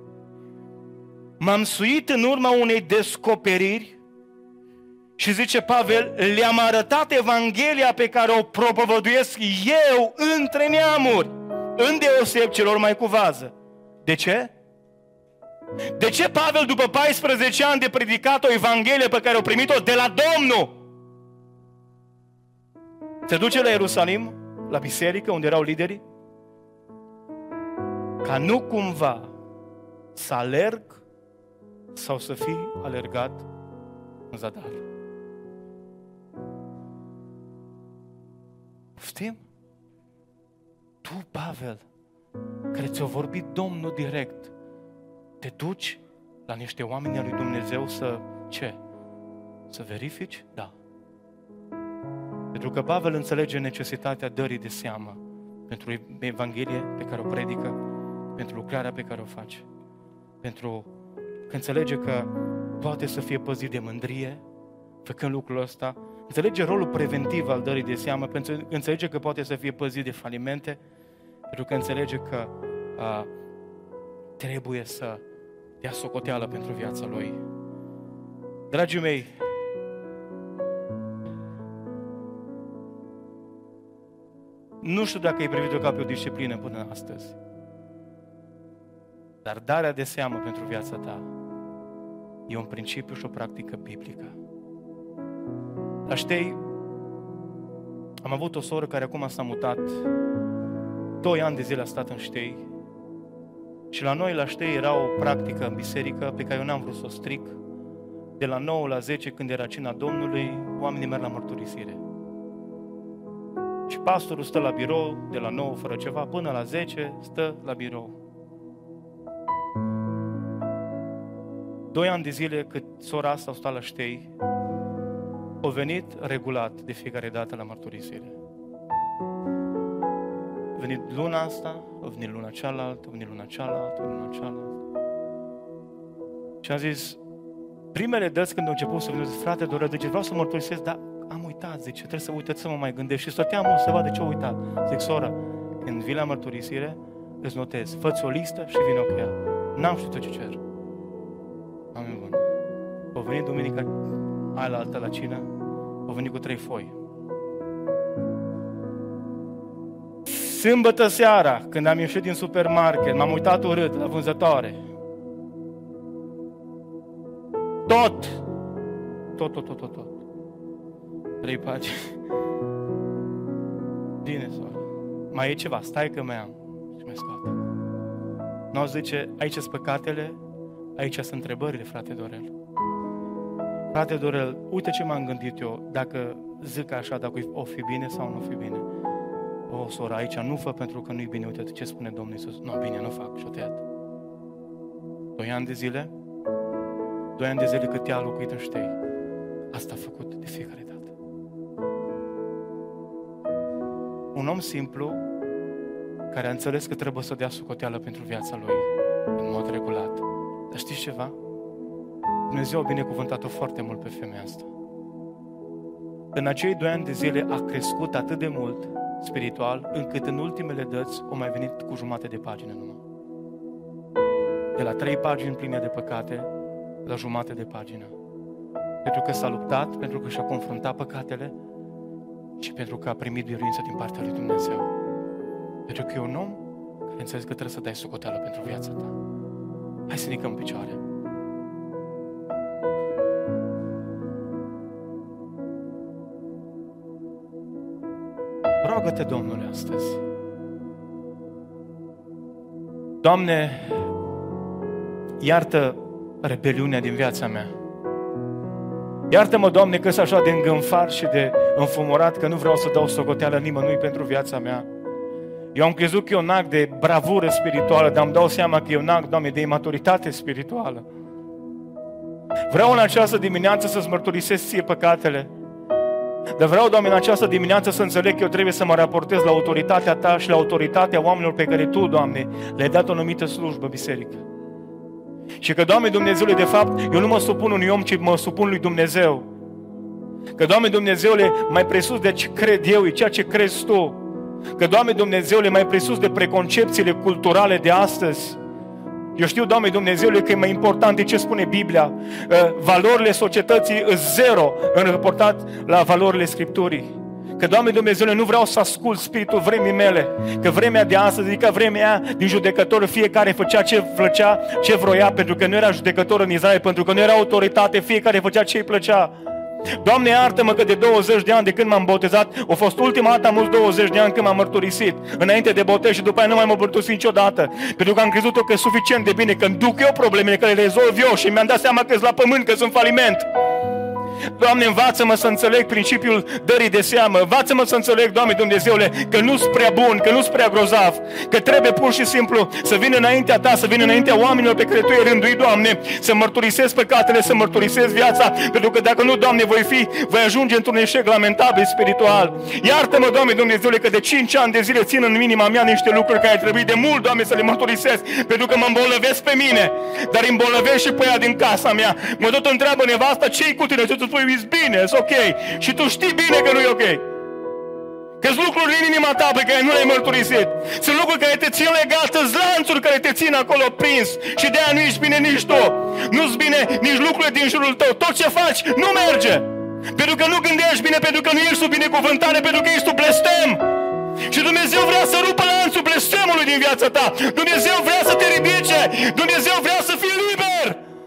M-am suit în urma unei descoperiri și zice Pavel, le-am arătat Evanghelia pe care o propovăduiesc eu între neamuri, îndeoseb celor mai cu vază. De ce? De ce Pavel, după 14 ani de predicat o Evanghelie pe care o primit-o de la Domnul, se duce la Ierusalim, la biserică, unde erau liderii? Ca nu cumva să alerg sau să fii alergat în zadar. Știm? Tu, Pavel, care ți-a vorbit Domnul direct, te duci la niște oameni al lui Dumnezeu să ce? Să verifici? Da. Pentru că Pavel înțelege necesitatea dării de seamă pentru Evanghelie pe care o predică, pentru lucrarea pe care o face, pentru că înțelege că poate să fie păzit de mândrie, făcând lucrul ăsta, înțelege rolul preventiv al dării de seamă, pentru că înțelege că poate să fie păzit de falimente, pentru că înțelege că trebuie să dea socoteală pentru viața lui. Dragii mei, nu știu dacă ai privit-o ca pe o disciplină până astăzi, dar darea de seamă pentru viața ta e un principiu și o practică biblică. La Ștei am avut o soră care acum s-a mutat, 2 ani de zile a stat în Ștei și la noi la Ștei era o practică în biserică pe care eu n-am vrut să o stric. De la 9 la 10, când era cina Domnului, oamenii merg la mărturisire. Și pastorul stă la birou de la 9 fără ceva până la 10 stă la birou. 2 ani de zile cât sora asta a stat la Ștei, a venit regulat de fiecare dată la mărturisire. A venit luna asta, a venit luna cealaltă, a venit luna cealaltă, luna cealaltă. Și am zis, primele dăți când au început să vină, zic, frate Dorel, zice, vreau să mărturisesc, dar am uitat, zice, trebuie să uitați să mă mai gândesc. Și stăteam să văd de ce am uitat. Zic, soră, când vii la mărturisire, îți notezi, fă-ți o listă și vină cu ea. N-am știut ce cer. Amin, bun. Au venit duminica aia la altă la cină, au venit cu 3 foi. Sâmbătă seara, când am ieșit din supermarket, m-am uitat urât la vânzătoare. Tot. 3 pagini. Bine, soră. Mai e ceva, stai că mai am. Și mai scoate. Nu zice, aici sunt păcatele, aici sunt întrebările, frate Dorel. Frate Dorel, uite ce m-am gândit eu, dacă zic așa, dacă o fi bine sau nu o fi bine. O, soră, aici nu fă pentru că nu-i bine, uite ce spune Domnul Iisus. Nu, bine, nu fac, și-o tăiat. 2 ani de zile? 2 ani de zile cât ea a locuit în Ștei. Asta a făcut de fiecare dată. Un om simplu, care a înțeles că trebuie să dea socoteală pentru viața lui, în mod regulat. Dar știți ceva? Dumnezeu a binecuvântat-o foarte mult pe femeia asta. În acei 2 ani de zile a crescut atât de mult spiritual, încât în ultimele dăți o mai venit cu jumate de pagină numai. De la 3 pagini pline de păcate, la jumate de pagină. Pentru că s-a luptat, pentru că și-a confruntat păcatele și pentru că a primit biruință din partea lui Dumnezeu. Pentru că e un om care înțeles că trebuie să dai socoteală pentru viața ta. Hai să ridicăm în picioare. Roagă-te, Domnule, astăzi. Doamne, iartă rebeliunea din viața mea. Iartă-mă, Doamne, că sunt așa de îngânfat și de înfumorat că nu vreau să dau socoteală nimănui pentru viața mea. Eu am crezut că e un act de bravură spirituală, dar îmi dau seama că e un act, Doamne, de imaturitate spirituală. Vreau în această dimineață să-ți mărturisesc ție păcatele. Dar vreau, Doamne, în această dimineață să înțeleg că eu trebuie să mă raportez la autoritatea Ta și la autoritatea oamenilor pe care Tu, Doamne, le-ai dat o anumită slujbă, biserică. Și că, Doamne Dumnezeule, de fapt, eu nu mă supun unui om, ci mă supun lui Dumnezeu. Că, Doamne Dumnezeule, mai presus de ce cred eu, e ceea ce crezi Tu. Că, Doamne Dumnezeule, mai presus de preconcepțiile culturale de astăzi. Eu știu, Doamne Dumnezeule, că e mai important de ce spune Biblia. Valorile societății sunt zero în raportat la valorile Scripturii. Că, Doamne Dumnezeule, nu vreau să ascult spiritul vremii mele. Că vremea de astăzi, adică vremea din judecător, fiecare făcea ce vroia, pentru că nu era judecător în Israel, pentru că nu era autoritate, fiecare făcea ce îi plăcea. Doamne, iartă-mă că de 20 de ani de când m-am botezat, a fost ultima dată am 20 de ani când m-am mărturisit. Înainte de botez și după aia nu mai m-am mărturisit niciodată. Pentru că am crezut că e suficient de bine, că îmi duc eu problemele, că le rezolv eu și mi-am dat seama că-s la pământ, că sunt faliment. Doamne, învață-mă să înțeleg principiul dării de seamă. Învață-mă să înțeleg, Doamne Dumnezeule, că nu-s prea bun, că nu-s prea grozav, că trebuie pur și simplu să vin înaintea Ta, să vin înaintea oamenilor pe care Tu i-ai rânduit, Doamne, să mărturisesc păcatele, să mărturisesc viața, pentru că dacă nu, Doamne, voi ajunge într-un eșec lamentabil spiritual. Iartă-mă, Doamne Dumnezeule, că de 5 ani de zile țin în inima mea niște lucruri care trebuie de mult, Doamne, să le mărturisesc, pentru că mă îmbolnăvesc pe mine, dar îi îmbolnăvesc și pe ea din casa mea. Mă tot întreabă nevasta, ce-i cu tine? Tu spui, e bine, e ok. Și tu știi bine că nu e ok. Că-s lucruri în inima ta pe care nu le-ai mărturisit. Sunt lucruri care te țin legat, sunt lanțuri care te țin acolo prins. Și de aia nu ești bine nici tu. Nu-ți bine nici lucrurile din jurul tău. Tot ce faci nu merge. Pentru că nu gândești bine, pentru că nu ești sub binecuvântare, pentru că ești sub blestem. Și Dumnezeu vrea să rupă lanțul blestemului din viața ta. Dumnezeu vrea să te ridice. Dumnezeu vrea să fii liber.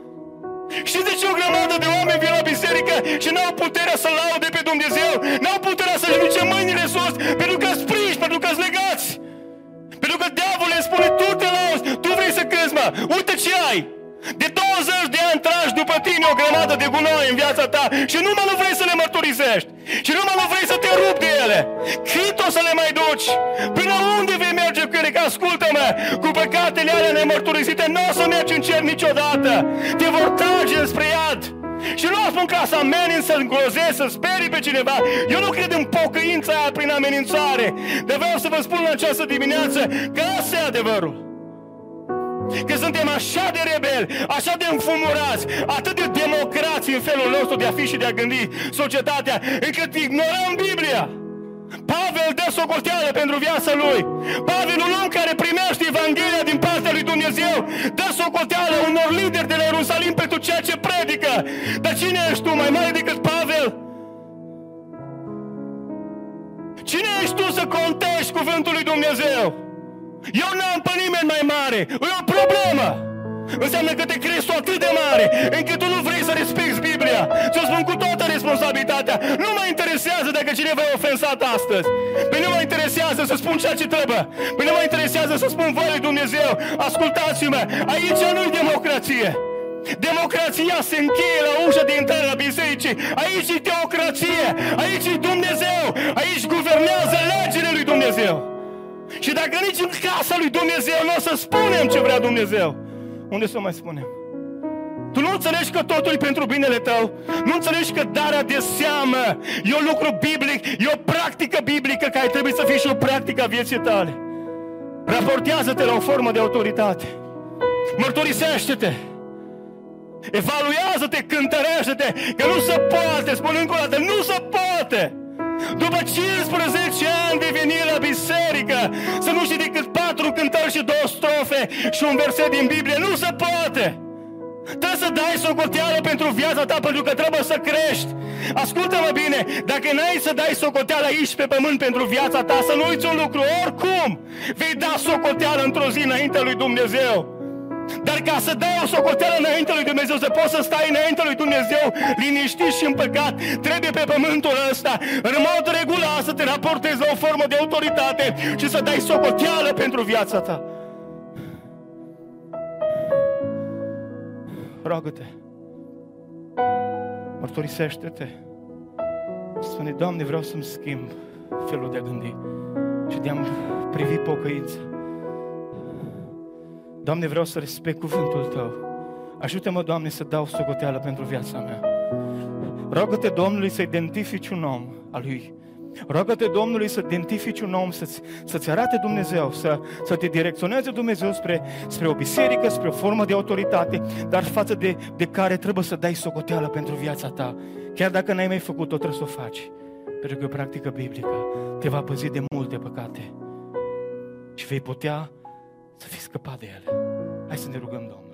Știți de ce o grămadă de oameni vin la biserică și n-au puterea să laude pe Dumnezeu? N-au puterea să-și ridice mâinile sus, pentru că springi, pentru că-s legați. Pentru că diavolul le spune, tu te lauzi, tu vrei să crezi, mă, uite ce ai. De 20 de ani tragi după tine o grămadă de gunoi în viața ta și numai nu vrei să le mărturisești. Și numai nu vrei să te rupi de ele. Cât o să le mai duci? Până unde vei merge cu ele? Că ascultă-mă, cu păcatele alea nemărturisite nu o să mergi în cer niciodată. Te vor trage spre iad. Și nu spun ca să ameninți, să îngrozezi, să sperii pe cineva. Eu nu cred în pocăința aia prin amenințare. Dar vreau să vă spun în această dimineață că ăsta e adevărul. Că suntem așa de rebeli, așa de înfumurați, atât de democrați în felul nostru de a fi și de a gândi societatea, încât ignorăm Biblia. Pavel dă socoteală pentru viața lui. Pavel, un om care primește Evanghelia din partea lui Dumnezeu, dă socoteală unor lideri de la Ierusalim pentru ceea ce predică. Dar cine ești tu, mai mare decât Pavel? Cine ești tu să contești cuvântul lui Dumnezeu? Eu n-am pe nimeni mai mare. E o problemă. Înseamnă că te crezi tu atât de mare încât tu nu vrei să respecti Biblia. Ți-o spun cu toată responsabilitatea. Nu mă interesează dacă cineva e ofensat astăzi. Păi nu mă interesează să spun ceea ce trebuie. Păi nu mă interesează să spun voia lui Dumnezeu. Ascultați-mă, aici nu-i democrație. Democrația se încheie la ușa de intrare la bisericii. Aici e teocrație. Aici e Dumnezeu. Aici guvernează legile lui Dumnezeu. Și dacă nici în casa lui Dumnezeu nu o să spunem ce vrea Dumnezeu, unde să mai spunem? Tu nu înțelegi că totul e pentru binele tău? Nu înțelegi că darea de seamă e un lucru biblic, e o practică biblică care trebuie să fie și o practică a vieții tale? Raportează-te la o formă de autoritate. Mărturisește-te. Evaluează-te, cântărește-te, că nu se poate, spun încă o dată, nu se poate. După 15 ani de venire la biserică, să nu știi decât 4 cântări și 2 strofe și un verset din Biblie, nu se poate. Trebuie să dai socoteală pentru viața ta, pentru că trebuie să crești. Ascultă-mă bine, dacă n-ai să dai socoteală aici pe pământ pentru viața ta, să nu uiți un lucru, oricum vei da socoteală într-o zi înaintea lui Dumnezeu. Dar ca să dai o socoteală înainte lui Dumnezeu, să poți să stai înainte lui Dumnezeu liniștit și împăcat, trebuie pe pământul ăsta în mod regulat să te raportezi la o formă de autoritate și să dai socoteală pentru viața ta. Roagă-te, mărturisește-te, spune, Doamne, vreau să-mi schimb felul de a gândi și de a-mi privi pocăința. Doamne, vreau să respect cuvântul Tău. Ajută-mă, Doamne, să dau socoteală pentru viața mea. Roagă-te Domnului să identifici un om al lui Roagă-te Domnului să identifici un om, să-ți arate Dumnezeu, să te direcționeze Dumnezeu spre o biserică, spre o formă de autoritate, dar față de care trebuie să dai socoteală pentru viața ta. Chiar dacă n-ai mai făcut-o, trebuie să o faci. Pentru că practică biblică te va păzi de multe păcate și vei putea să fii scăpat de ele. Hai să ne rugăm Domnul.